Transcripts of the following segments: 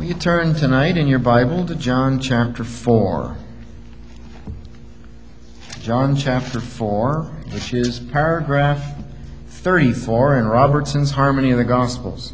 Will you turn tonight in your Bible to John chapter 4? John chapter 4, which is paragraph 34 in Robertson's Harmony of the Gospels.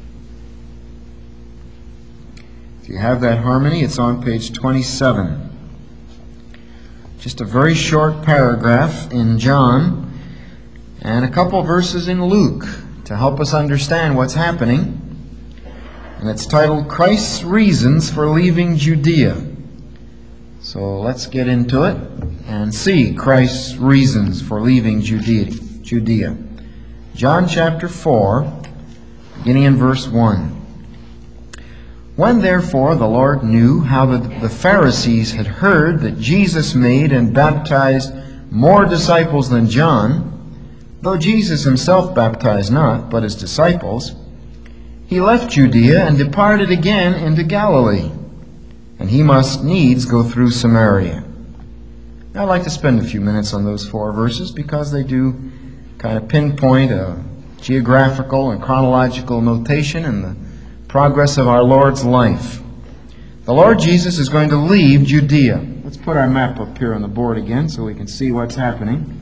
If you have that harmony, it's on page 27. Just a very short paragraph in John and a couple verses in Luke to help us understand what's happening. And it's titled, Christ's Reasons for Leaving Judea. So let's get into it and see Christ's reasons for leaving Judea. John chapter 4, beginning in verse 1. When therefore the Lord knew how the Pharisees had heard that Jesus made and baptized more disciples than John, though Jesus himself baptized not, but his disciples, he left Judea and departed again into Galilee, and he must needs go through Samaria. Now, I'd like to spend a few minutes on those 4 verses because they do kind of pinpoint a geographical and chronological notation in the progress of our Lord's life. The Lord Jesus is going to leave Judea. Let's put our map up here on the board again so we can see what's happening.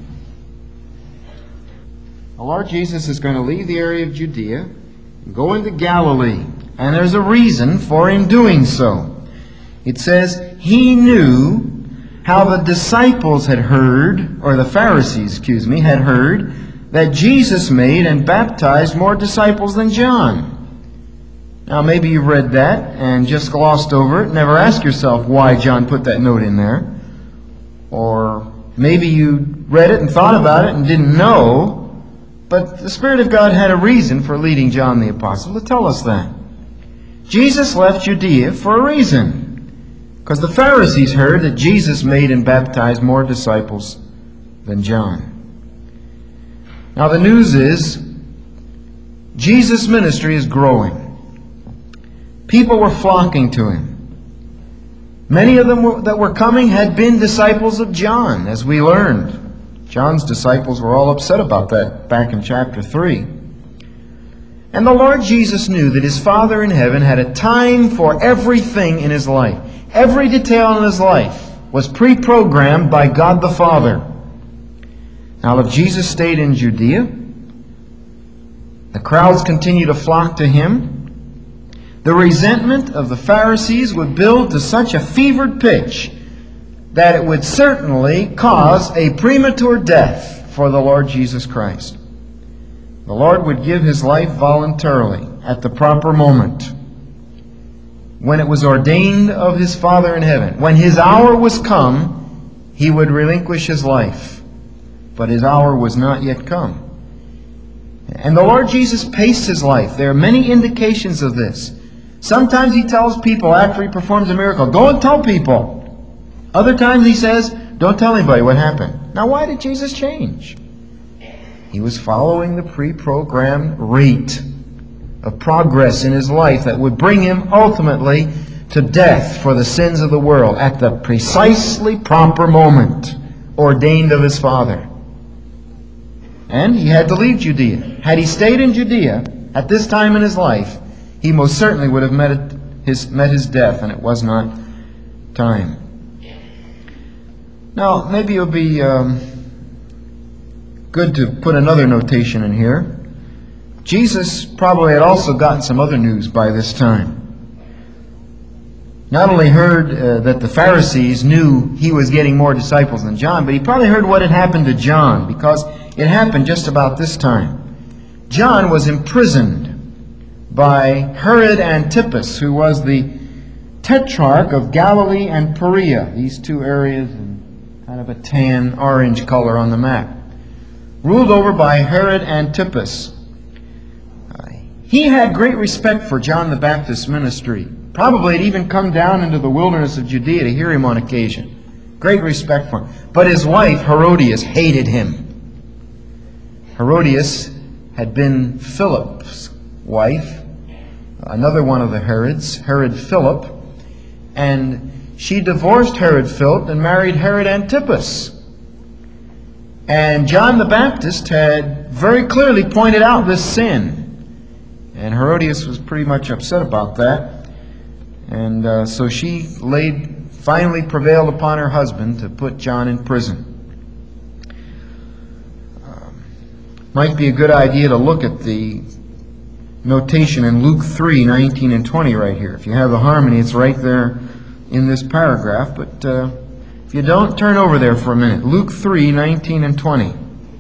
The Lord Jesus is going to leave the area of Judea and go into Galilee. And there's a reason for him doing so. It says, he knew how the disciples had heard, or the Pharisees, had heard, that Jesus made and baptized more disciples than John. Now, maybe you've read that and just glossed over it. Never asked yourself why John put that note in there. Or maybe you read it and thought about it and didn't know. But the Spirit of God had a reason for leading John the Apostle to tell us that. Jesus left Judea for a reason. Because the Pharisees heard that Jesus made and baptized more disciples than John. Now the news is, Jesus' ministry is growing. People were flocking to him. Many of them that were coming had been disciples of John, as we learned. John's disciples were all upset about that back in chapter 3. And the Lord Jesus knew that his Father in heaven had a time for everything in his life. Every detail in his life was pre-programmed by God the Father. Now, if Jesus stayed in Judea, the crowds continued to flock to him. The resentment of the Pharisees would build to such a fevered pitch that it would certainly cause a premature death for the Lord Jesus Christ. The Lord would give his life voluntarily at the proper moment, when it was ordained of his Father in heaven. When his hour was come, he would relinquish his life. But his hour was not yet come. And the Lord Jesus paced his life. There are many indications of this. Sometimes he tells people after he performs a miracle, go and tell people. Other times he says, don't tell anybody what happened. Now, why did Jesus change? He was following the pre-programmed rate of progress in his life that would bring him ultimately to death for the sins of the world at the precisely proper moment ordained of his Father. And he had to leave Judea. Had he stayed in Judea at this time in his life, he most certainly would have met his death, and it was not time. Now, maybe it would be good to put another notation in here. Jesus probably had also gotten some other news by this time. Not only heard that the Pharisees knew he was getting more disciples than John, but he probably heard what had happened to John, because it happened just about this time. John was imprisoned by Herod Antipas, who was the tetrarch of Galilee and Perea, these two areas in kind of a tan orange color on the map, ruled over by Herod Antipas. He had great respect for John the Baptist's ministry. Probably had even come down into the wilderness of Judea to hear him on occasion. Great respect for him. But his wife, Herodias, hated him. Herodias had been Philip's wife, another one of the Herods, Herod Philip, and she divorced Herod Philip and married Herod Antipas. And John the Baptist had very clearly pointed out this sin. And Herodias was pretty much upset about that. And so she finally prevailed upon her husband to put John in prison. Might be a good idea to look at the notation in Luke 3, 19 and 20 right here. If you have the harmony, it's right there in this paragraph. But if you don't, turn over there for a minute. Luke 3, 19 and 20.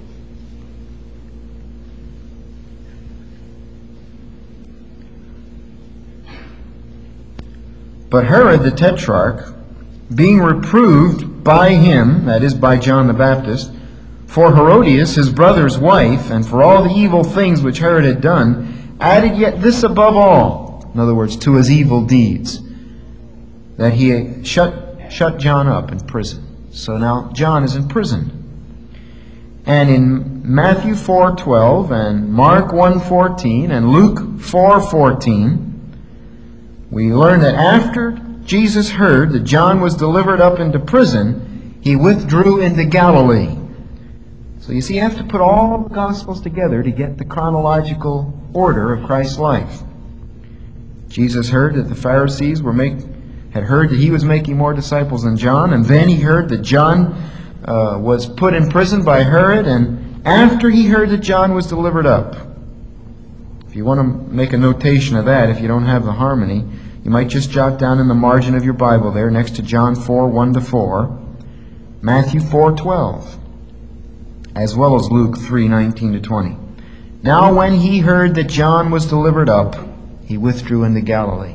But Herod the Tetrarch, being reproved by him, that is, by John the Baptist, for Herodias, his brother's wife, and for all the evil things which Herod had done, added yet this above all, in other words, to his evil deeds, that he shut John up in prison. So now John is in prison. And in Matthew 4:12 and Mark 1:14 and Luke 4:14, we learn that after Jesus heard that John was delivered up into prison, he withdrew into Galilee. So you see, you have to put all the Gospels together to get the chronological order of Christ's life. Jesus heard that the Pharisees had heard that he was making more disciples than John, and then he heard that John was put in prison by Herod, and after he heard that John was delivered up. If you want to make a notation of that, if you don't have the harmony, you might just jot down in the margin of your Bible there, next to John 4, 1-4, Matthew 4:12, as well as Luke 3, 19-20. Now when he heard that John was delivered up, he withdrew into Galilee.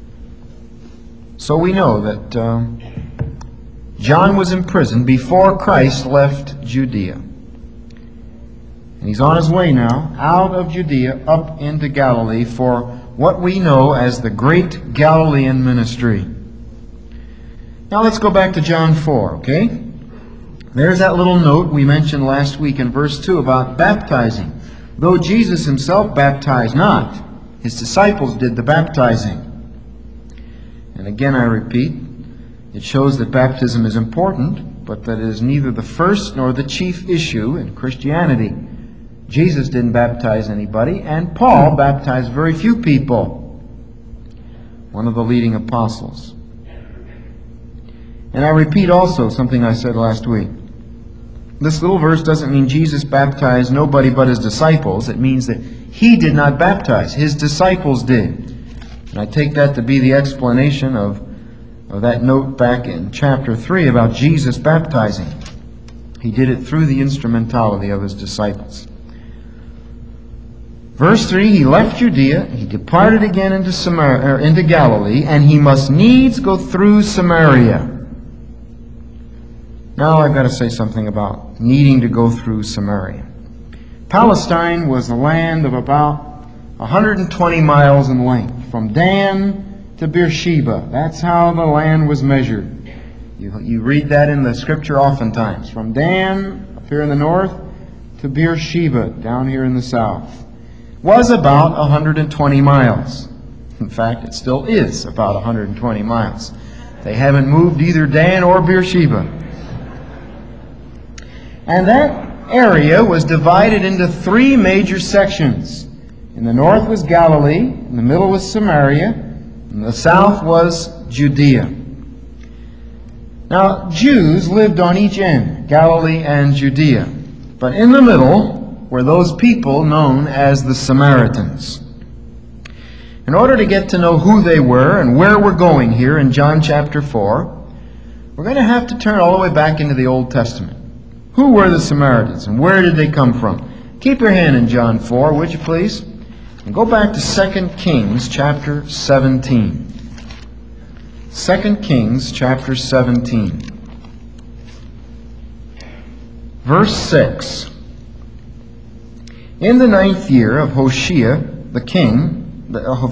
So we know that John was in prison before Christ left Judea. And he's on his way now out of Judea up into Galilee for what we know as the Great Galilean Ministry. Now let's go back to John 4, okay? There's that little note we mentioned last week in verse 2 about baptizing. Though Jesus himself baptized not, his disciples did the baptizing. And again I repeat, it shows that baptism is important, but that it is neither the first nor the chief issue in Christianity. Jesus didn't baptize anybody, and Paul baptized very few people, one of the leading apostles. And I repeat also something I said last week. This little verse doesn't mean Jesus baptized nobody but his disciples. It means that he did not baptize. His disciples did. And I take that to be the explanation of that note back in chapter 3 about Jesus baptizing. He did it through the instrumentality of his disciples. Verse 3, he left Judea, he departed again into Galilee, and he must needs go through Samaria. Now I've got to say something about needing to go through Samaria. Palestine was a land of about 120 miles in length, from Dan to Beersheba. That's how the land was measured. You read that in the scripture oftentimes. From Dan, up here in the north, to Beersheba, down here in the south. Was about 120 miles. In fact, it still is about 120 miles. They haven't moved either Dan or Beersheba. And that area was divided into three major sections. In the north was Galilee, in the middle was Samaria, and the south was Judea. Now, Jews lived on each end, Galilee and Judea. But in the middle were those people known as the Samaritans. In order to get to know who they were and where we're going here in John chapter 4, we're going to have to turn all the way back into the Old Testament. Who were the Samaritans and where did they come from? Keep your hand in John 4, would you please? And go back to 2 Kings chapter 17. 2 Kings chapter 17. Verse 6. In the 9th year of Hoshea, the king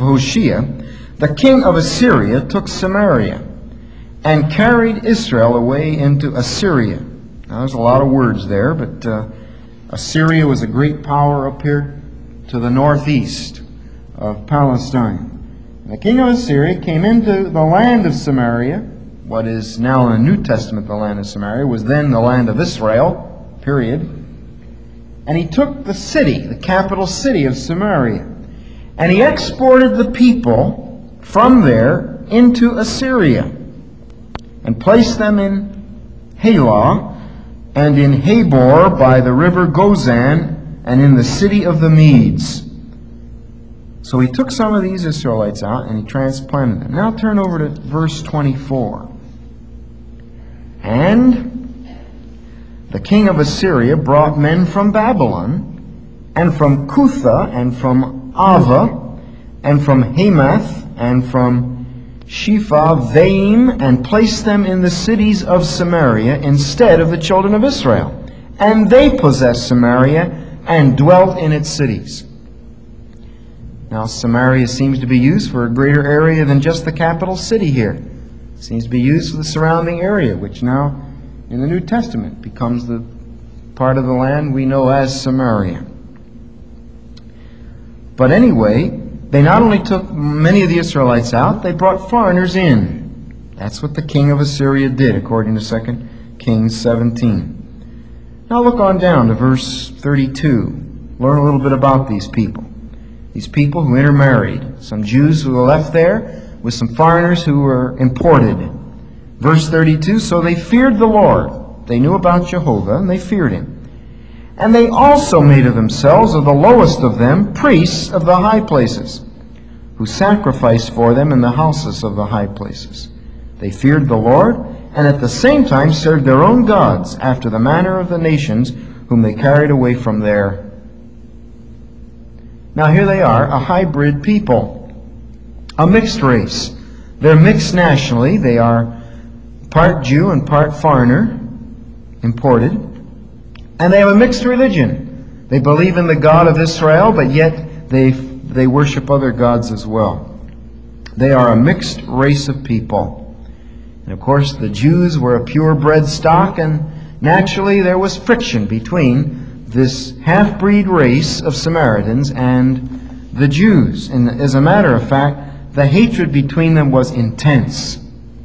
of Assyria took Samaria and carried Israel away into Assyria. Now, there's a lot of words there, but Assyria was a great power up here to the northeast of Palestine. The king of Assyria came into the land of Samaria. What is now in the New Testament the land of Samaria was then the land of Israel, period. And he took the city, the capital city of Samaria, and he exported the people from there into Assyria, and placed them in Halah, and in Habor by the river Gozan, and in the city of the Medes. So he took some of these Israelites out and he transplanted them. Now turn over to verse 24. And the king of Assyria brought men from Babylon, and from Cutha, and from Ava, and from Hamath, and from Shephavaim, and placed them in the cities of Samaria instead of the children of Israel. And they possessed Samaria and dwelt in its cities. Now Samaria seems to be used for a greater area than just the capital city here. It seems to be used for the surrounding area, which now in the New Testament becomes the part of the land we know as Samaria. But anyway, they not only took many of the Israelites out, they brought foreigners in. That's what the king of Assyria did, according to 2 Kings 17. Now look on down to verse 32. Learn a little bit about these people. These people who intermarried. Some Jews who were left there with some foreigners who were imported. Verse 32, so they feared the Lord. They knew about Jehovah, and they feared him. And they also made of themselves, of the lowest of them, priests of the high places, who sacrificed for them in the houses of the high places. They feared the Lord, and at the same time served their own gods, after the manner of the nations whom they carried away from there. Now here they are, a hybrid people, a mixed race. They're mixed nationally. They are part Jew and part foreigner, imported. And they have a mixed religion. They believe in the God of Israel, but yet they worship other gods as well. They are a mixed race of people. And of course, the Jews were a purebred stock, and naturally there was friction between this half-breed race of Samaritans and the Jews. And as a matter of fact, the hatred between them was intense.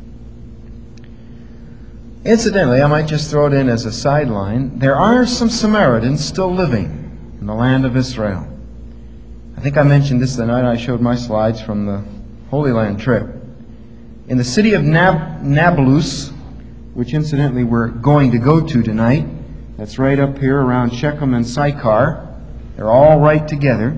Incidentally, I might just throw it in as a sideline, there are some Samaritans still living in the land of Israel. I think I mentioned this the night I showed my slides from the Holy Land trip. In the city of Nablus, which incidentally we're going to go to tonight, that's right up here around Shechem and Sychar. They're all right together.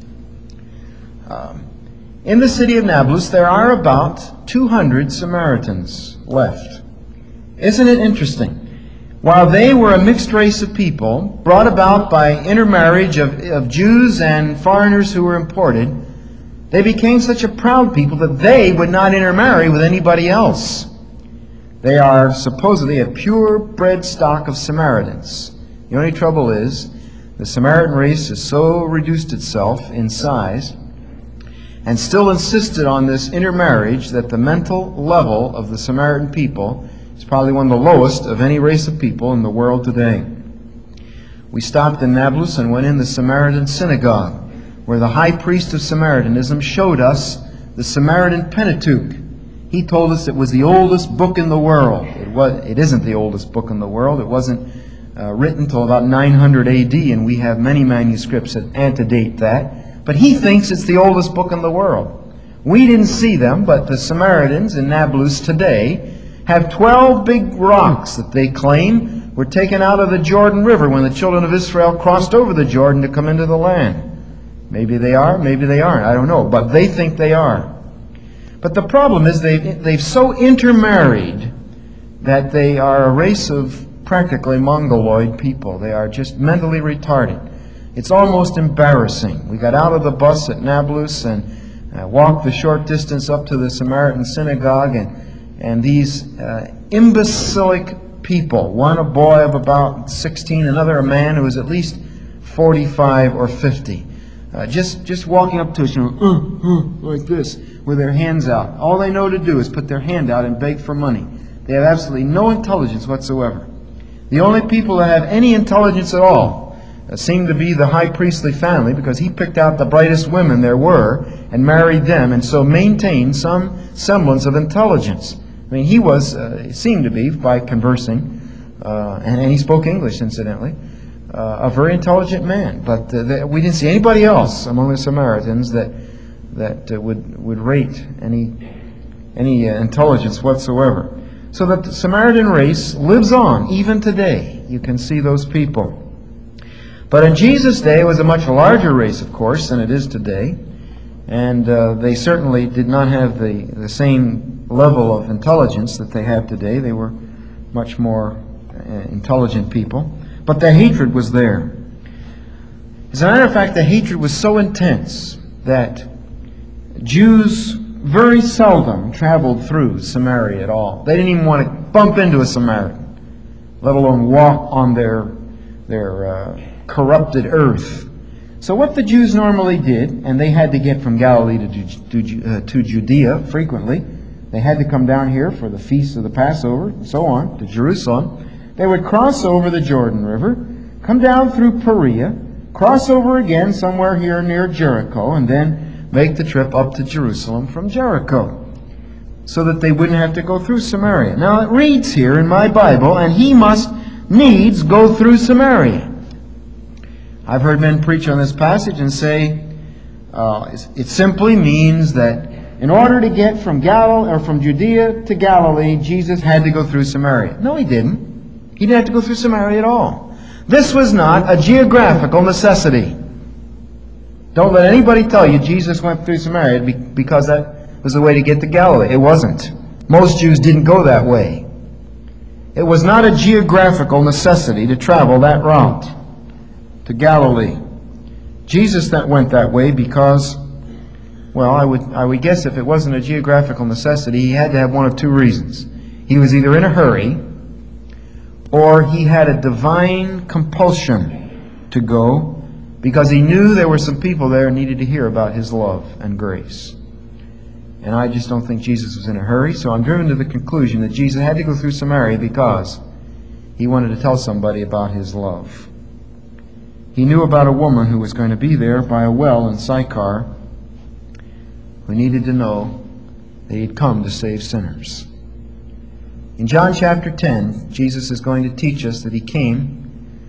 In the city of Nablus, there are about 200 Samaritans left. Isn't it interesting? While they were a mixed race of people, brought about by intermarriage of Jews and foreigners who were imported, they became such a proud people that they would not intermarry with anybody else. They are supposedly a purebred stock of Samaritans. The only trouble is, the Samaritan race has so reduced itself in size and still insisted on this intermarriage that the mental level of the Samaritan people is probably one of the lowest of any race of people in the world today. We stopped in Nablus and went in the Samaritan synagogue, where the high priest of Samaritanism showed us the Samaritan Pentateuch. He told us it was the oldest book in the world. It isn't the oldest book in the world. It wasn't written until about 900 AD, and we have many manuscripts that antedate that. But he thinks it's the oldest book in the world. We didn't see them, but the Samaritans in Nablus today have 12 big rocks that they claim were taken out of the Jordan River when the children of Israel crossed over the Jordan to come into the land. Maybe they are, maybe they aren't. I don't know, but they think they are. But the problem is they've so intermarried that they are a race of practically mongoloid people. They are just mentally retarded. It's almost embarrassing. We got out of the bus at Nablus and walked the short distance up to the Samaritan synagogue, and these imbecilic people, one a boy of about 16, another a man who was at least 45 or 50, just walking up to us, like this, with their hands out. All they know to do is put their hand out and beg for money. They have absolutely no intelligence whatsoever. The only people that have any intelligence at all seem to be the high priestly family, because he picked out the brightest women there were and married them, and so maintained some semblance of intelligence. I mean, he seemed to be, by conversing, and he spoke English, incidentally, a very intelligent man. But we didn't see anybody else among the Samaritans that would rate any any intelligence whatsoever. So that the Samaritan race lives on even today. You can see those people. But in Jesus' day, it was a much larger race, of course, than it is today. And they certainly did not have the same level of intelligence that they have today. They were much more intelligent people. But the hatred was there. As a matter of fact, the hatred was so intense that Jews very seldom traveled through Samaria at all. They didn't even want to bump into a Samaritan, let alone walk on their corrupted earth. So what the Jews normally did, and they had to get from Galilee to Judea frequently, they had to come down here for the feast of the Passover and so on, to Jerusalem. They would cross over the Jordan River, come down through Perea, cross over again somewhere here near Jericho, and then make the trip up to Jerusalem from Jericho, so that they wouldn't have to go through Samaria. Now it reads here in my Bible, and he must needs go through Samaria. I've heard men preach on this passage and say it simply means that in order to get from Judea to Galilee, Jesus had to go through Samaria. No, he didn't. He didn't have to go through Samaria at all. This was not a geographical necessity. Don't let anybody tell you Jesus went through Samaria because that was the way to get to Galilee. It wasn't. Most Jews didn't go that way. It was not a geographical necessity to travel that route to Galilee. Jesus that went that way because, well, I would guess if it wasn't a geographical necessity, he had to have one of two reasons. He was either in a hurry, or he had a divine compulsion to go because he knew there were some people there who needed to hear about his love and grace. And I just don't think Jesus was in a hurry, so I'm driven to the conclusion that Jesus had to go through Samaria because he wanted to tell somebody about his love. He knew about a woman who was going to be there by a well in Sychar who needed to know that he had come to save sinners. In John chapter 10, Jesus is going to teach us that he came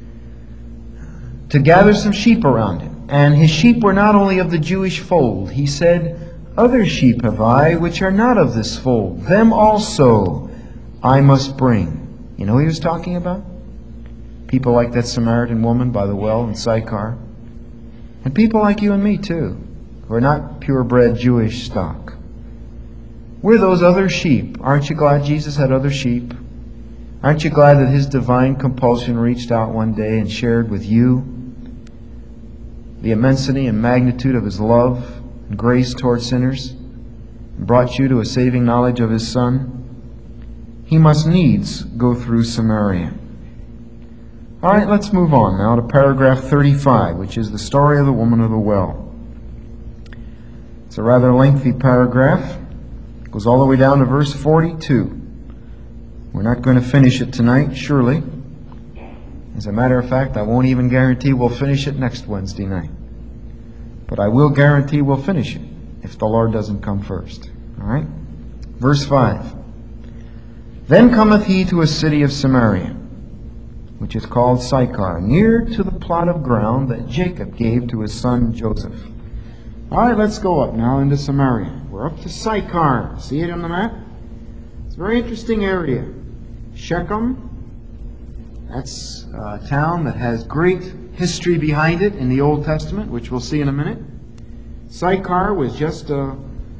to gather some sheep around him. And his sheep were not only of the Jewish fold. He said, "Other sheep have I, which are not of this fold. Them also I must bring." You know who he was talking about? People like that Samaritan woman by the well in Sychar. And people like you and me too, who are not purebred Jewish stock. We're those other sheep. Aren't you glad Jesus had other sheep? Aren't you glad that his divine compulsion reached out one day and shared with you the immensity and magnitude of his love and grace toward sinners and brought you to a saving knowledge of his Son? He must needs go through Samaria. All right, let's move on now to paragraph 35, which is the story of the woman of the well. It's a rather lengthy paragraph. It goes all the way down to verse 42. We're not going to finish it tonight, surely. As a matter of fact, I won't even guarantee we'll finish it next Wednesday night. But I will guarantee we'll finish it if the Lord doesn't come first. All right? Verse 5. Then cometh he to a city of Samaria, which is called Sychar, near to the plot of ground that Jacob gave to his son Joseph. All right, let's go up now into Samaria. We're up to Sychar. See it on the map? It's a very interesting area. Shechem, that's a town that has great history behind it in the Old Testament, which we'll see in a minute. Sychar was just a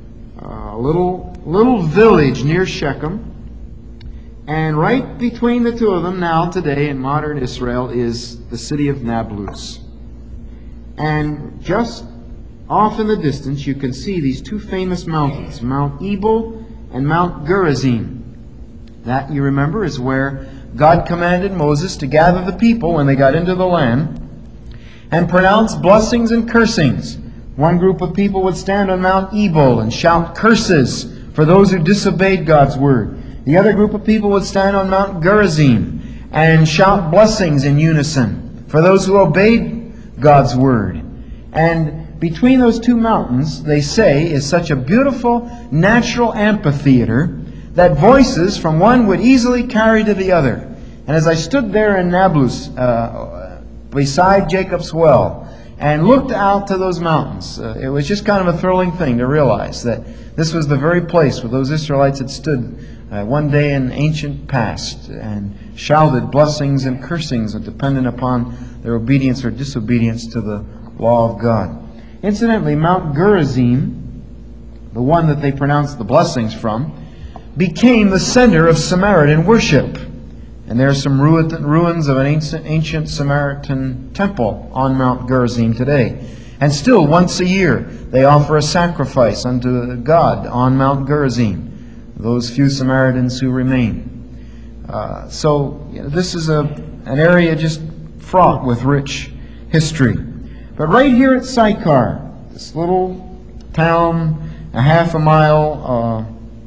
little village near Shechem. And right between the two of them now, today, in modern Israel, is the city of Nablus. And just off in the distance, you can see these two famous mountains, Mount Ebal and Mount Gerizim. That, you remember, is where God commanded Moses to gather the people when they got into the land and pronounce blessings and cursings. One group of people would stand on Mount Ebal and shout curses for those who disobeyed God's word. The other group of people would stand on Mount Gerizim and shout blessings in unison for those who obeyed God's word. And between those two mountains, they say, is such a beautiful natural amphitheater that voices from one would easily carry to the other. And as I stood there in Nablus, beside Jacob's well, and looked out to those mountains. It was just kind of a thrilling thing to realize that this was the very place where those Israelites had stood one day in ancient past and shouted blessings and cursings dependent upon their obedience or disobedience to the law of God. Incidentally, Mount Gerizim, the one that they pronounced the blessings from, became the center of Samaritan worship. And there are some ruins of an ancient Samaritan temple on Mount Gerizim today. And still, once a year, they offer a sacrifice unto God on Mount Gerizim, those few Samaritans who remain. This is an area just fraught with rich history. But right here at Sychar, this little town, a half a mile,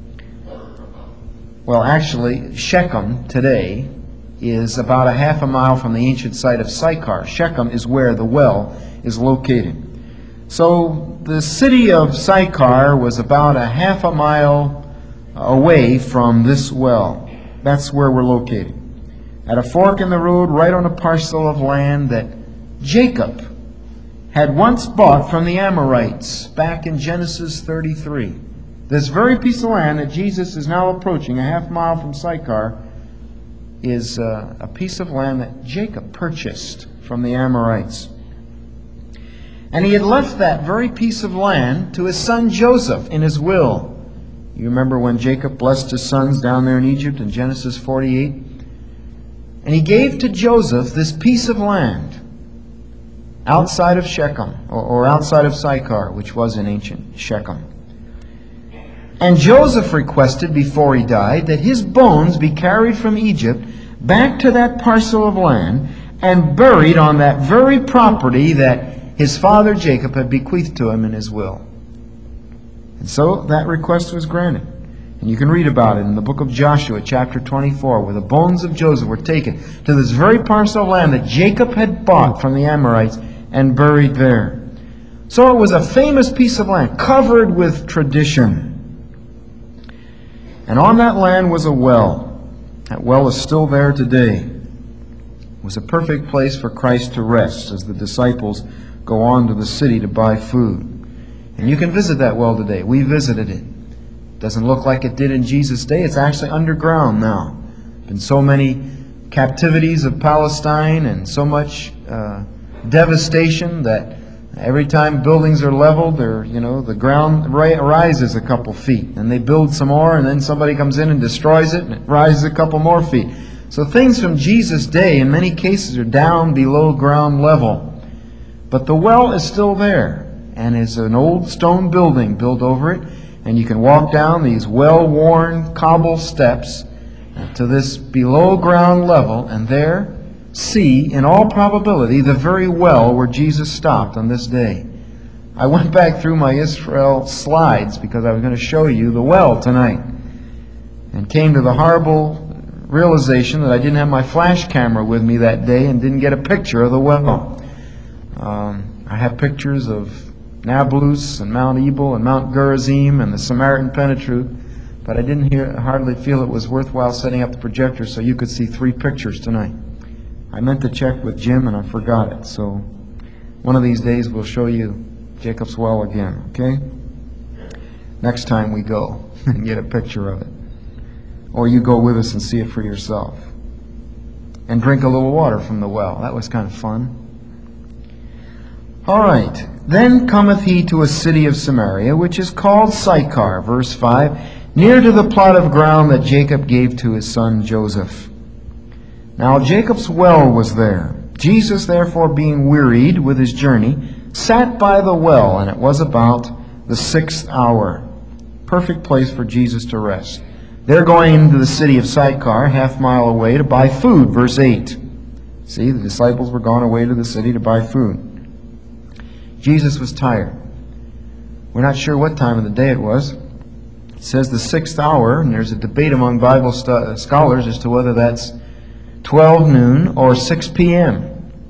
actually, Shechem today is about a half a mile from the ancient site of Sychar. Shechem is where the well is located. So the city of Sychar was about a half a mile away from this well. That's where we're located. At a fork in the road, right on a parcel of land that Jacob had once bought from the Amorites back in Genesis 33. This very piece of land that Jesus is now approaching, a half mile from Sychar, is a piece of land that Jacob purchased from the Amorites. And he had left that very piece of land to his son Joseph in his will. You remember when Jacob blessed his sons down there in Egypt in Genesis 48? And he gave to Joseph this piece of land outside of Shechem, or outside of Sychar, which was in ancient Shechem. And Joseph requested before he died that his bones be carried from Egypt back to that parcel of land and buried on that very property that his father Jacob had bequeathed to him in his will. And so that request was granted. And you can read about it in the book of Joshua, chapter 24, where the bones of Joseph were taken to this very parcel of land that Jacob had bought from the Amorites and buried there. So it was a famous piece of land covered with tradition. And on that land was a well. That well is still there today. It was a perfect place for Christ to rest as the disciples go on to the city to buy food. And you can visit that well today. We visited it. It doesn't look like it did in Jesus' day. It's actually underground now. Been so many captivities of Palestine and so much devastation that every time buildings are leveled, the ground rises a couple feet. And they build some more, and then somebody comes in and destroys it, and it rises a couple more feet. So things from Jesus' day, in many cases, are down below ground level. But the well is still there, and is an old stone building built over it. And you can walk down these well-worn cobble steps to this below ground level, and there see, in all probability, the very well where Jesus stopped on this day. I went back through my Israel slides because I was going to show you the well tonight, and came to the horrible realization that I didn't have my flash camera with me that day and didn't get a picture of the well. I have pictures of Nablus and Mount Ebal and Mount Gerizim and the Samaritan Pentateuch, but I didn't hardly feel it was worthwhile setting up the projector so you could see 3 pictures tonight. I meant to check with Jim and I forgot it, so one of these days we'll show you Jacob's well again, okay? Next time we go and get a picture of it. Or you go with us and see it for yourself. And drink a little water from the well. That was kind of fun. All right. Then cometh he to a city of Samaria, which is called Sychar, verse 5, near to the plot of ground that Jacob gave to his son Joseph. Now Jacob's well was there. Jesus, therefore, being wearied with his journey, sat by the well, and it was about the 6th hour. Perfect place for Jesus to rest. They're going into the city of Sychar, half mile away, to buy food, verse 8. See, the disciples were gone away to the city to buy food. Jesus was tired. We're not sure what time of the day it was. It says the 6th hour, and there's a debate among Bible scholars as to whether that's 12 noon or 6 p.m.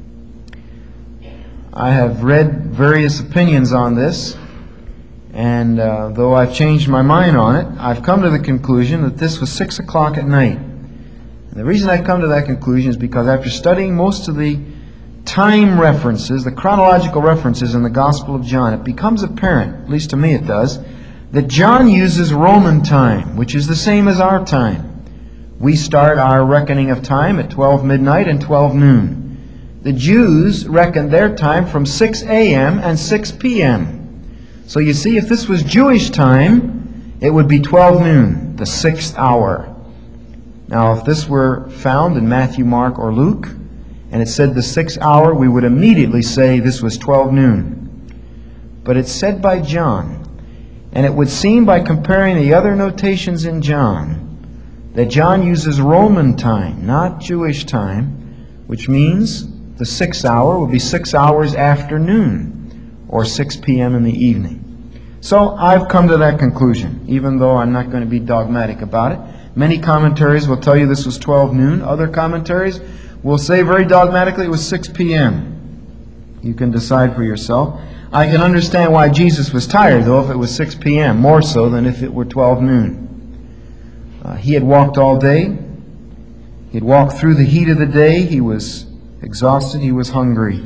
I have read various opinions on this, and though I've changed my mind on it, I've come to the conclusion that this was 6 o'clock at night. And the reason I've come to that conclusion is because after studying most of the time references, the chronological references in the Gospel of John, it becomes apparent, at least to me it does, that John uses Roman time, which is the same as our time. We start our reckoning of time at 12 midnight and 12 noon. The Jews reckoned their time from 6 a.m. and 6 p.m. So you see, if this was Jewish time, it would be 12 noon, the 6th hour. Now, if this were found in Matthew, Mark, or Luke, and it said the 6th hour, we would immediately say this was 12 noon. But it's said by John, and it would seem by comparing the other notations in John, that John uses Roman time, not Jewish time, which means the 6th hour would be 6 hours after noon, or 6 p.m. in the evening. So I've come to that conclusion, even though I'm not going to be dogmatic about it. Many commentaries will tell you this was 12 noon. Other commentaries will say very dogmatically it was 6 p.m. You can decide for yourself. I can understand why Jesus was tired, though, if it was 6 p.m., more so than if it were 12 noon. He had walked all day. He had walked through the heat of the day. He was exhausted. He was hungry.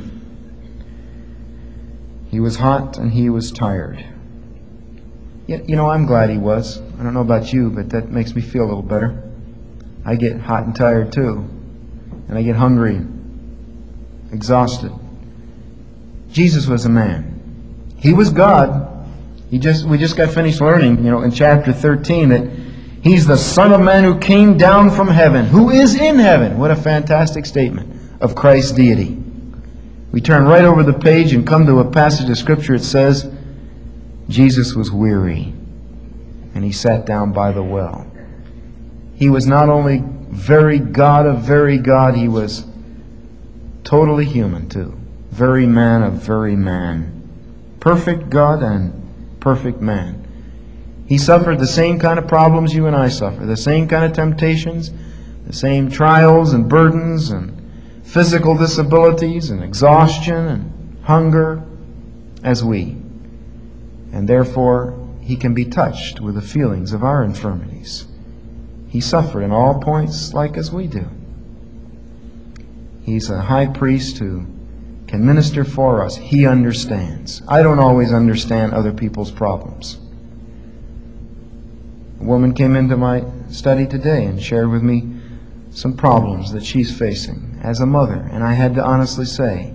He was hot and he was tired. Yet, I'm glad he was. I don't know about you, but that makes me feel a little better. I get hot and tired too. And I get hungry, exhausted. Jesus was a man. He was God. We just got finished learning, in chapter 13 that He's the Son of Man who came down from heaven, who is in heaven. What a fantastic statement of Christ's deity. We turn right over the page and come to a passage of Scripture. It says, Jesus was weary, and He sat down by the well. He was not only very God of very God, He was totally human too. Very man of very man. Perfect God and perfect man. He suffered the same kind of problems you and I suffer, the same kind of temptations, the same trials and burdens and physical disabilities and exhaustion and hunger as we. And therefore, He can be touched with the feelings of our infirmities. He suffered in all points like as we do. He's a high priest who can minister for us. He understands. I don't always understand other people's problems. A woman came into my study today and shared with me some problems that she's facing as a mother. And I had to honestly say,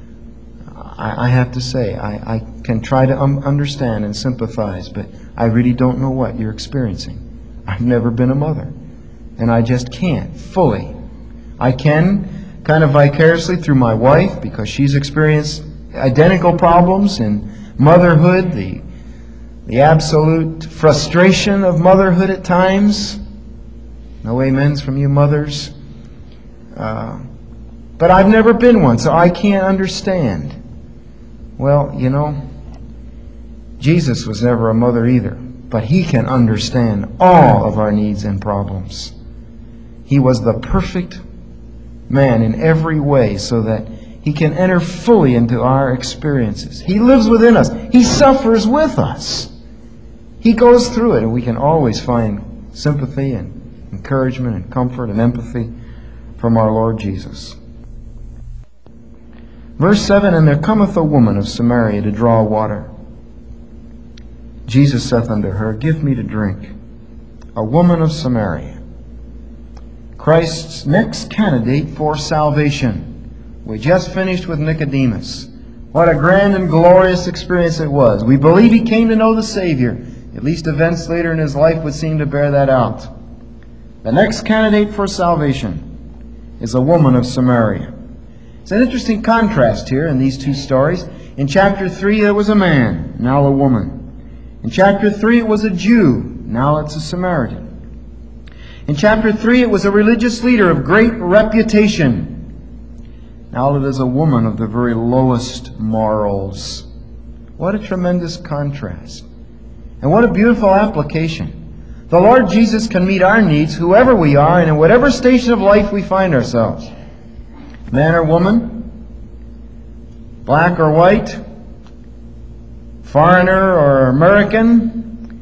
I can try to understand and sympathize, but I really don't know what you're experiencing. I've never been a mother, and I just can't fully. I can kind of vicariously through my wife, because she's experienced identical problems in motherhood, the absolute frustration of motherhood at times. No amens from you mothers. But I've never been one, so I can't understand. Well, Jesus was never a mother either, but He can understand all of our needs and problems. He was the perfect man in every way so that He can enter fully into our experiences. He lives within us. He suffers with us. He goes through it, and we can always find sympathy and encouragement and comfort and empathy from our Lord Jesus. Verse 7, And there cometh a woman of Samaria to draw water. Jesus saith unto her, Give me to drink. A woman of Samaria. Christ's next candidate for salvation. We just finished with Nicodemus. What a grand and glorious experience it was. We believe he came to know the Savior. At least events later in his life would seem to bear that out. The next candidate for salvation is a woman of Samaria. It's an interesting contrast here in these two stories. In chapter 3 there was a man, now a woman. In chapter 3 it was a Jew, now it's a Samaritan. In chapter 3 it was a religious leader of great reputation. Now it is a woman of the very lowest morals. What a tremendous contrast. And what a beautiful application. The Lord Jesus can meet our needs, whoever we are, and in whatever station of life we find ourselves. Man or woman, black or white, foreigner or American,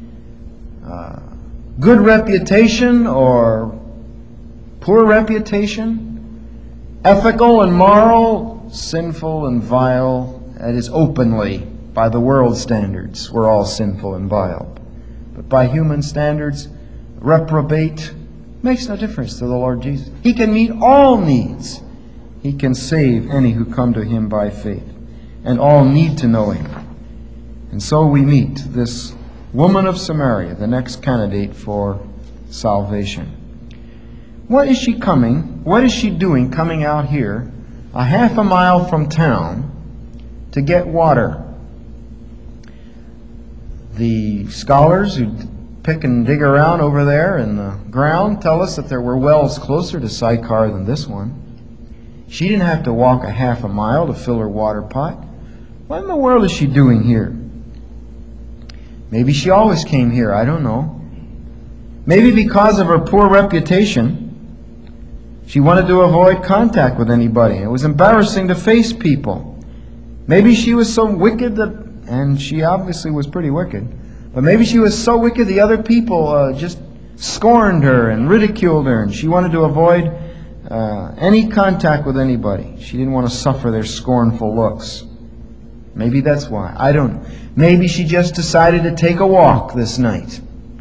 good reputation or poor reputation, ethical and moral sinful and vile, that is openly, by the world standards, we're all sinful and vile. But by human standards, reprobate, makes no difference to the Lord Jesus. He can meet all needs. He can save any who come to Him by faith. And all need to know Him. And so we meet this woman of Samaria, the next candidate for salvation. What is she doing coming out here a half a mile from town to get water? The scholars who pick and dig around over there in the ground tell us that there were wells closer to Sychar than this one. She didn't have to walk a half a mile to fill her water pot. What in the world is she doing here? Maybe she always came here, I don't know. Maybe because of her poor reputation, she wanted to avoid contact with anybody. It was embarrassing to face people. Maybe she was so wicked that, and she obviously was pretty wicked, but maybe she was so wicked the other people just scorned her and ridiculed her, and she wanted to avoid any contact with anybody. She didn't want to suffer their scornful looks. Maybe that's why. I don't know. Maybe she just decided to take a walk this night.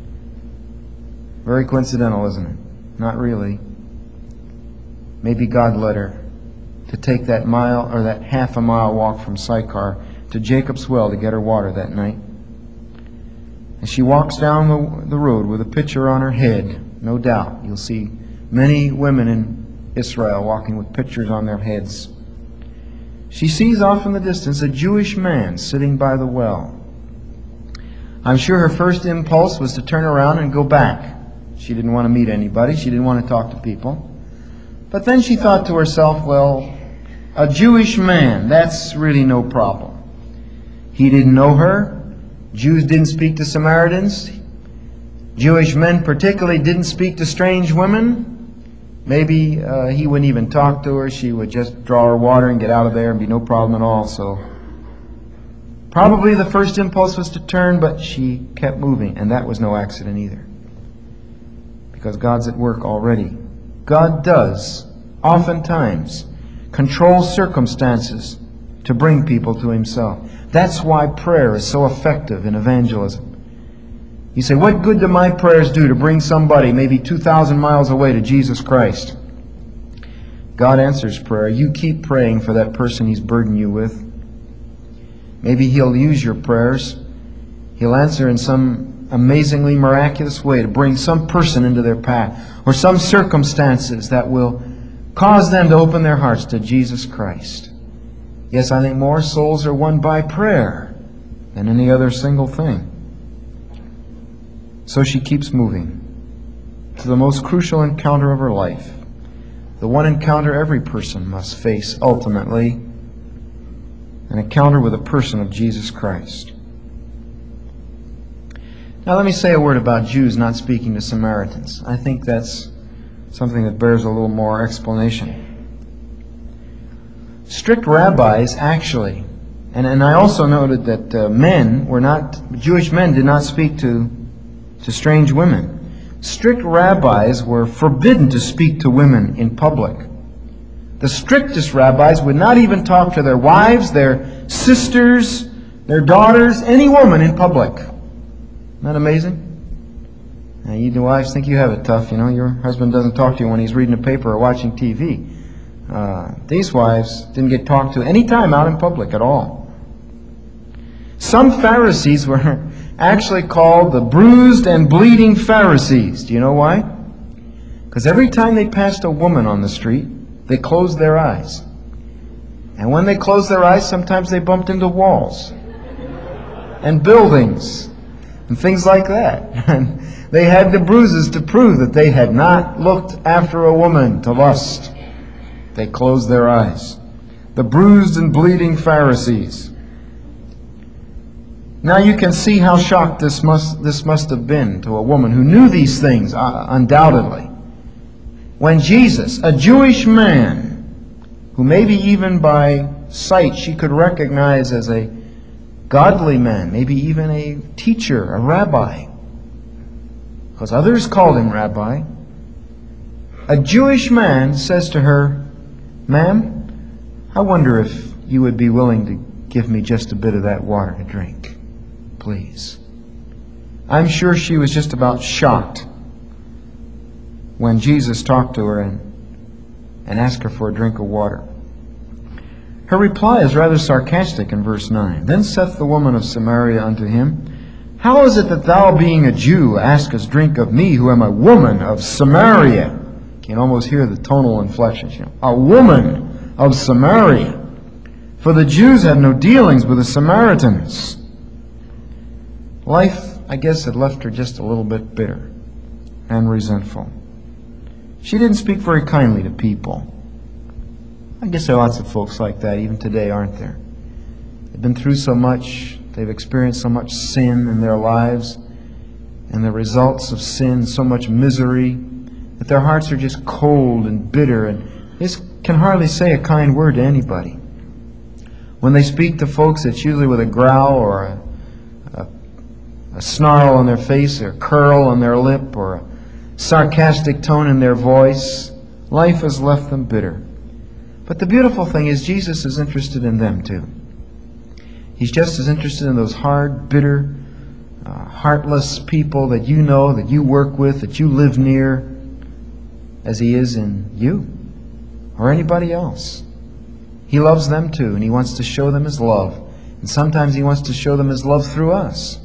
Very coincidental, isn't it? Not really. Maybe God led her to take that mile or that half a mile walk from Sychar to Jacob's well to get her water that night. And she walks down the road with a pitcher on her head. No doubt you'll see many women in Israel walking with pitchers on their heads. She sees off in the distance a Jewish man sitting by the well. I'm sure her first impulse was to turn around and go back. She didn't want to meet anybody. She didn't want to talk to people. But then she thought to herself, well, a Jewish man, that's really no problem. He didn't know her. Jews didn't speak to Samaritans. Jewish men particularly didn't speak to strange women. Maybe he wouldn't even talk to her. She would just draw her water and get out of there and be no problem at all. So probably the first impulse was to turn, but she kept moving. And that was no accident either. Because God's at work already. God does, oftentimes, control circumstances to bring people to Himself. That's why prayer is so effective in evangelism. You say, what good do my prayers do to bring somebody maybe 2,000 miles away to Jesus Christ? God answers prayer. You keep praying for that person He's burdened you with. Maybe He'll use your prayers. He'll answer in some amazingly miraculous way to bring some person into their path or some circumstances that will cause them to open their hearts to Jesus Christ. Yes, I think more souls are won by prayer than any other single thing. So she keeps moving to the most crucial encounter of her life, the one encounter every person must face ultimately, an encounter with a person of Jesus Christ. Now let me say a word about Jews not speaking to Samaritans. I think that's something that bears a little more explanation. Strict rabbis actually, and I also noted that Jewish men did not speak to strange women. Strict rabbis were forbidden to speak to women in public. The strictest rabbis would not even talk to their wives, their sisters, their daughters, any woman in public. Isn't that amazing? Now, you wives think you have it tough. You know, your husband doesn't talk to you when he's reading a paper or watching TV. These wives didn't get talked to any time out in public at all. Some Pharisees were actually called the bruised and bleeding Pharisees. Do you know why? Because every time they passed a woman on the street, they closed their eyes. And when they closed their eyes, sometimes they bumped into walls and buildings and things like that. And they had the bruises to prove that they had not looked after a woman to lust. They closed their eyes. The bruised and bleeding Pharisees. Now you can see how shocked this must have been to a woman who knew these things, undoubtedly. When Jesus, a Jewish man, who maybe even by sight she could recognize as a godly man, maybe even a teacher, a rabbi, because others called him rabbi, a Jewish man says to her, "Ma'am, I wonder if you would be willing to give me just a bit of that water to drink, please. I'm sure she was just about shocked when Jesus talked to her and asked her for a drink of water. Her reply is rather sarcastic in verse 9. Then saith the woman of Samaria unto him, How is it that thou, being a Jew, askest drink of me, who am a woman of Samaria? You can almost hear the tonal inflections. A woman of Samaria. For the Jews had no dealings with the Samaritans. Life, I guess, had left her just a little bit bitter and resentful. She didn't speak very kindly to people. I guess there are lots of folks like that even today, aren't there? They've been through so much, they've experienced so much sin in their lives, and the results of sin, so much misery, that their hearts are just cold and bitter, and they just can hardly say a kind word to anybody. When they speak to folks, it's usually with a growl or a snarl on their face, or a curl on their lip, or a sarcastic tone in their voice. Life has left them bitter. But the beautiful thing is Jesus is interested in them too. He's just as interested in those hard, bitter, heartless people that you know, that you work with, that you live near, as He is in you or anybody else. He loves them too, and He wants to show them His love. And sometimes He wants to show them His love through us.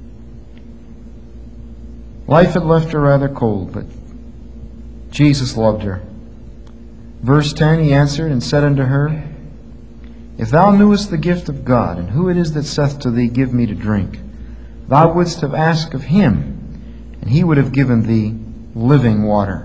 Life had left her rather cold, but Jesus loved her. Verse 10, He answered and said unto her, If thou knewest the gift of God, and who it is that saith to thee, Give me to drink, thou wouldst have asked of Him, and He would have given thee living water.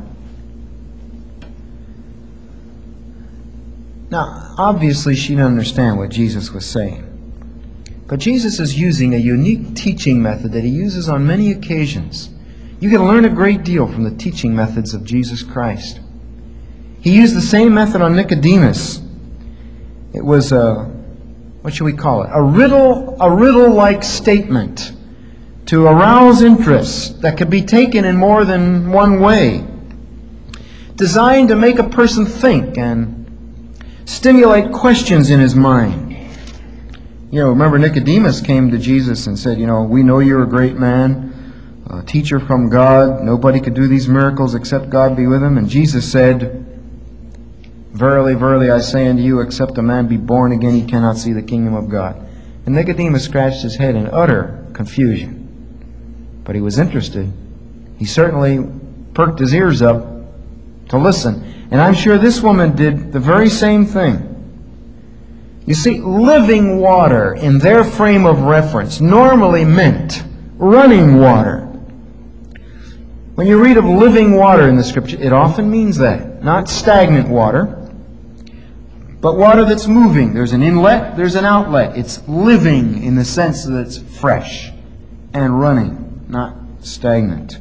Now, obviously she didn't understand what Jesus was saying. But Jesus is using a unique teaching method that He uses on many occasions. You can learn a great deal from the teaching methods of Jesus Christ. He used the same method on Nicodemus. It was what should we call it? A riddle-like statement to arouse interest that could be taken in more than one way, designed to make a person think and stimulate questions in his mind. Remember Nicodemus came to Jesus and said, we know you're a great man, a teacher from God. Nobody could do these miracles except God be with him. And Jesus said, Verily, verily, I say unto you, except a man be born again, he cannot see the kingdom of God. And Nicodemus scratched his head in utter confusion. But he was interested. He certainly perked his ears up to listen. And I'm sure this woman did the very same thing. You see, living water in their frame of reference normally meant running water. When you read of living water in the Scripture, it often means that. Not stagnant water, but water that's moving. There's an inlet, there's an outlet. It's living in the sense that it's fresh and running, not stagnant.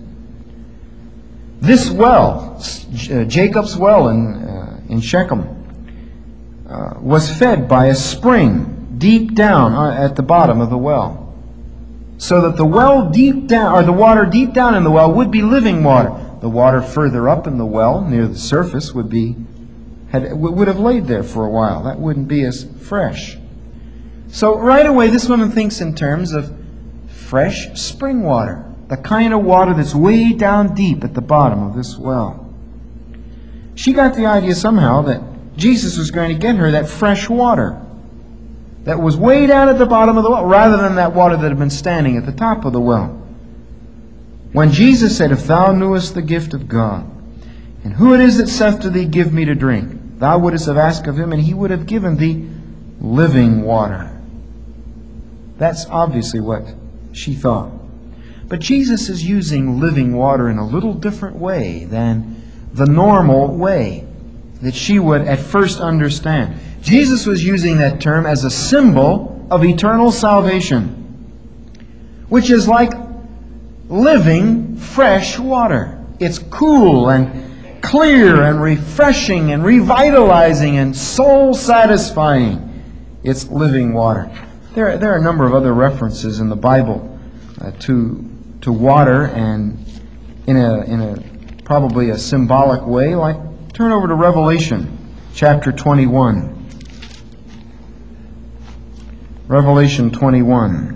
This well, Jacob's well in Shechem, was fed by a spring deep down at the bottom of the well. So that the well deep down, or the water deep down in the well, would be living water. The water further up in the well, near the surface, would have laid there for a while. That wouldn't be as fresh. So right away, this woman thinks in terms of fresh spring water, the kind of water that's way down deep at the bottom of this well. She got the idea somehow that Jesus was going to get her that fresh water that was way down at the bottom of the well, rather than that water that had been standing at the top of the well. When Jesus said, If thou knewest the gift of God, and who it is that saith to thee, Give me to drink, thou wouldst have asked of Him, and He would have given thee living water. That's obviously what she thought. But Jesus is using living water in a little different way than the normal way that she would at first understand. Jesus was using that term as a symbol of eternal salvation, which is like living fresh water. It's cool and clear and refreshing and revitalizing and soul-satisfying. It's living water. There are a number of other references in the Bible to water, and in a probably a symbolic way. Like, turn over to Revelation chapter 21. Revelation 21.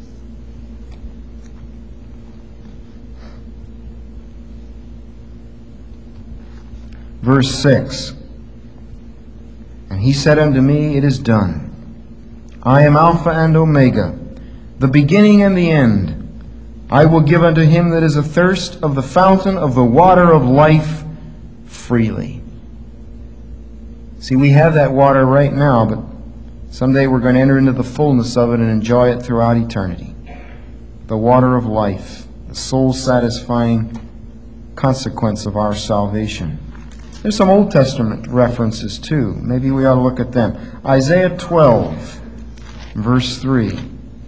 Verse 6. And he said unto me, It is done. I am Alpha and Omega, the beginning and the end. I will give unto him that is athirst of the fountain of the water of life freely. See, we have that water right now, but someday we're going to enter into the fullness of it and enjoy it throughout eternity. The water of life, the soul-satisfying consequence of our salvation. There's some Old Testament references too. Maybe we ought to look at them. Isaiah 12, verse 3.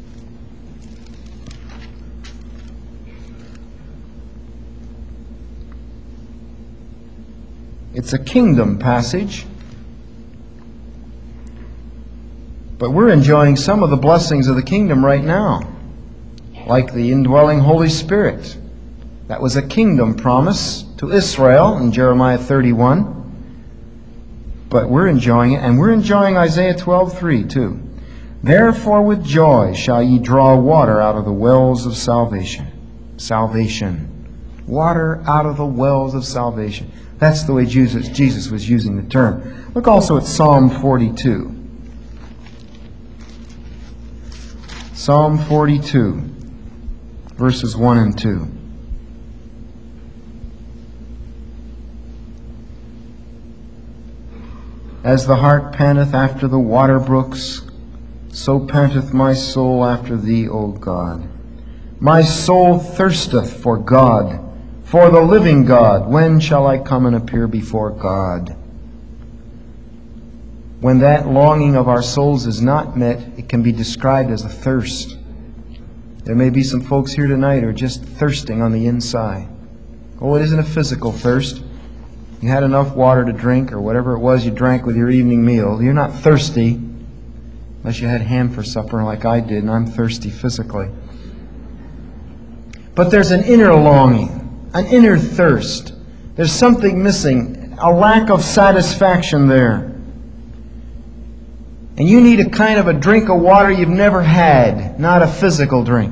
It's a kingdom passage. But we're enjoying some of the blessings of the kingdom right now, like the indwelling Holy Spirit. That was a kingdom promise to Israel in Jeremiah 31. But we're enjoying it, and we're enjoying Isaiah 12:3 too. Therefore with joy shall ye draw water out of the wells of salvation. Salvation. Water out of the wells of salvation. That's the way Jesus was using the term. Look also at Psalm 42. Psalm 42, verses 1 and 2. As the hart panteth after the water brooks, so panteth my soul after thee, O God. My soul thirsteth for God, for the living God. When shall I come and appear before God? When that longing of our souls is not met, it can be described as a thirst. There may be some folks here tonight who are just thirsting on the inside. Oh, it isn't a physical thirst. You had enough water to drink, or whatever it was you drank with your evening meal. You're not thirsty, unless you had ham for supper like I did, and I'm thirsty physically. But there's an inner longing, an inner thirst. There's something missing, a lack of satisfaction there. And you need a kind of a drink of water you've never had, not a physical drink.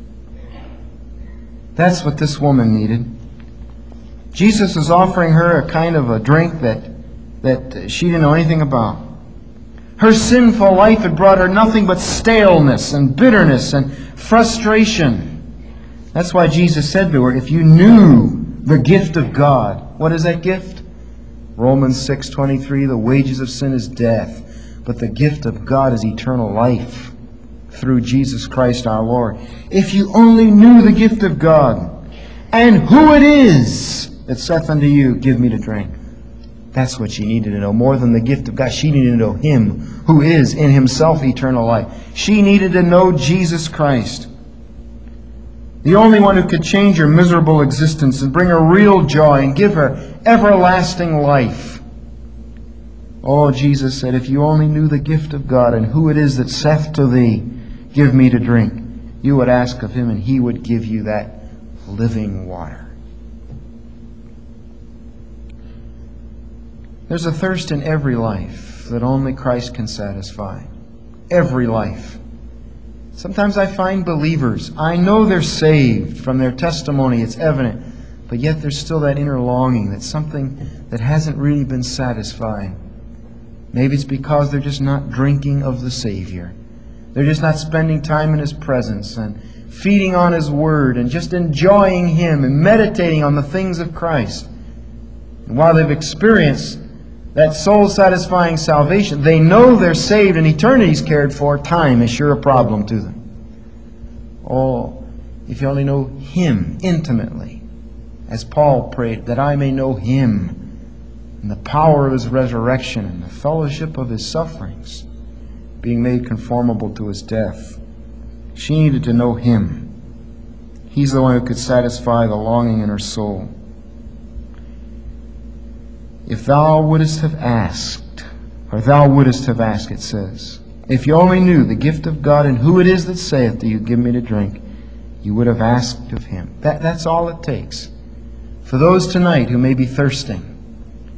That's what this woman needed. Jesus is offering her a kind of a drink that she didn't know anything about. Her sinful life had brought her nothing but staleness and bitterness and frustration. That's why Jesus said to her, if you knew the gift of God. What is that gift? Romans 6:23, the wages of sin is death, but the gift of God is eternal life through Jesus Christ our Lord. If you only knew the gift of God and who it is that saith unto you, give me to drink. That's what she needed to know. More than the gift of God, she needed to know Him who is in Himself eternal life. She needed to know Jesus Christ, the only one who could change her miserable existence and bring her real joy and give her everlasting life. Oh, Jesus said, if you only knew the gift of God and who it is that saith to thee, give me to drink, you would ask of Him and He would give you that living water. There's a thirst in every life that only Christ can satisfy. Every life. Sometimes I find believers, I know they're saved from their testimony, it's evident, but yet there's still that inner longing, that's something that hasn't really been satisfied. Maybe it's because they're just not drinking of the Savior. They're just not spending time in His presence and feeding on His Word and just enjoying Him and meditating on the things of Christ. And while they've experienced that soul-satisfying salvation, they know they're saved and eternity's cared for, time is sure a problem to them. Oh, if you only know Him intimately, as Paul prayed, that I may know Him and the power of His resurrection and the fellowship of His sufferings, being made conformable to His death. She needed to know Him. He's the one who could satisfy the longing in her soul. If thou wouldest have asked, or thou wouldest have asked, it says, if you only knew the gift of God and who it is that saith to you, give me to drink, you would have asked of Him. That's all it takes. For those tonight who may be thirsting,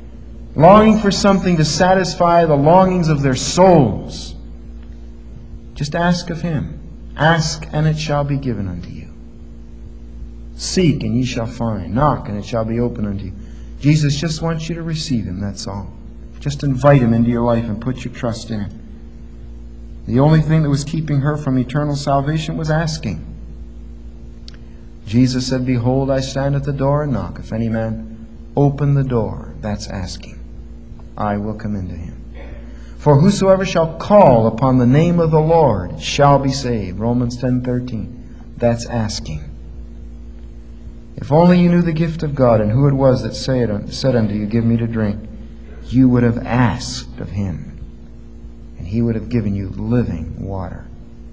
longing for something to satisfy the longings of their souls, Just ask of Him. Ask, and it shall be given unto you. Seek, and ye shall find. Knock, and it shall be opened unto you. Jesus just wants you to receive Him, that's all. Just invite Him into your life and put your trust in Him. The only thing that was keeping her from eternal salvation was asking. Jesus said, Behold, I stand at the door and knock. If any man open the door, that's asking, I will come into him. For whosoever shall call upon the name of the Lord shall be saved. Romans 10:13. That's asking. If only you knew the gift of God and who it was that said unto you, Give me to drink, you would have asked of Him, and He would have given you living water.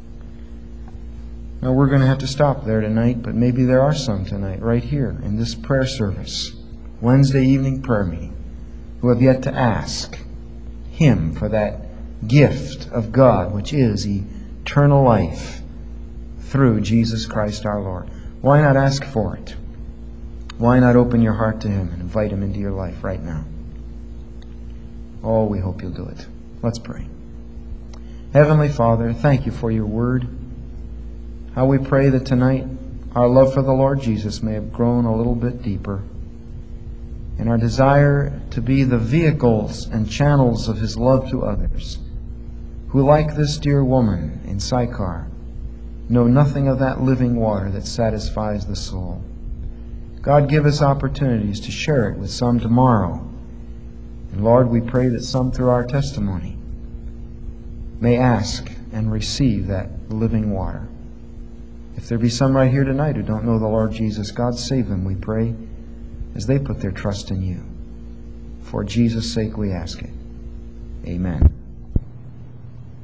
Now we're going to have to stop there tonight, but maybe there are some tonight right here in this prayer service, Wednesday evening prayer meeting, who have yet to ask Him for that gift of God, which is eternal life through Jesus Christ our Lord. Why not ask for it? Why not open your heart to Him and invite Him into your life right now? Oh, we hope you'll do it. Let's pray. Heavenly Father, thank you for your word. How we pray that tonight our love for the Lord Jesus may have grown a little bit deeper, and our desire to be the vehicles and channels of His love to others who, like this dear woman in Sychar, know nothing of that living water that satisfies the soul. God, give us opportunities to share it with some tomorrow. And Lord, we pray that some through our testimony may ask and receive that living water. If there be some right here tonight who don't know the Lord Jesus, God, save them, we pray, as they put their trust in you. For Jesus' sake we ask it. Amen.